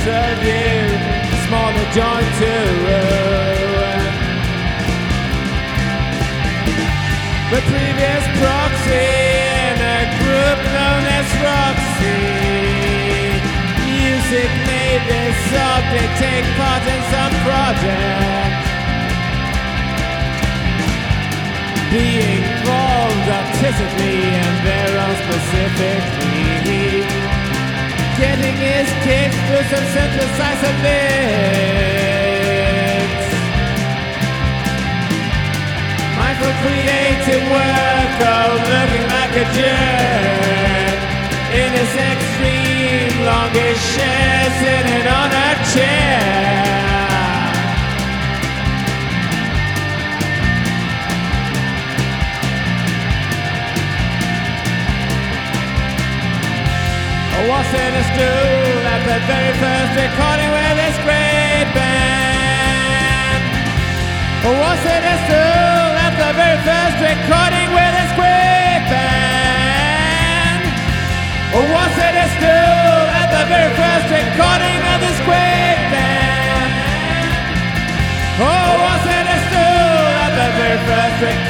serve you a smaller joint to ruin. The previous proxy in a group known as Roxy. Music made this subject take part in some project. Being formed artistically and their own specifically. Getting his kicks through some synthesizer licks. Mindful creative work, oh, looking like a jerk. In his extreme longest chair, sitting on a chair. Was in a stool at the very first recording with this great band. Was in a stool at the very first recording with this great band. Was in a stool at the very first recording of this great band. Was in a stool at the very first recording.